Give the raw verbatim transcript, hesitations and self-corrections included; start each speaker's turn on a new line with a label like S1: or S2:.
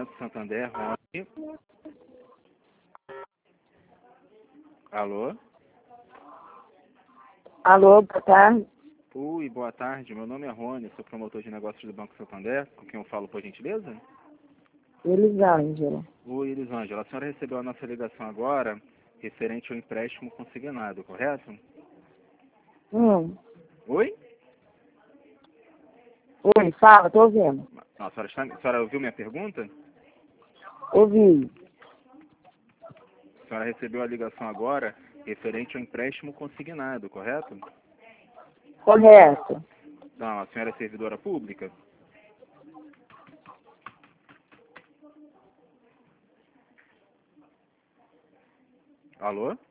S1: Banco Santander, Rony. Alô?
S2: Alô, boa tarde.
S1: Oi, boa tarde. Meu nome é Rony, sou promotor de negócios do Banco Santander. Com quem eu falo, por gentileza?
S2: Elisângela.
S1: Oi, Elisângela. A senhora recebeu a nossa ligação agora referente ao empréstimo consignado, correto?
S2: Hum.
S1: Oi?
S2: Oi, fala, tô ouvindo.
S1: Não, a, senhora está, a senhora ouviu minha pergunta?
S2: Ouvi.
S1: A senhora recebeu a ligação agora referente ao empréstimo consignado, correto?
S2: Correto.
S1: Não, a senhora é servidora pública? Alô?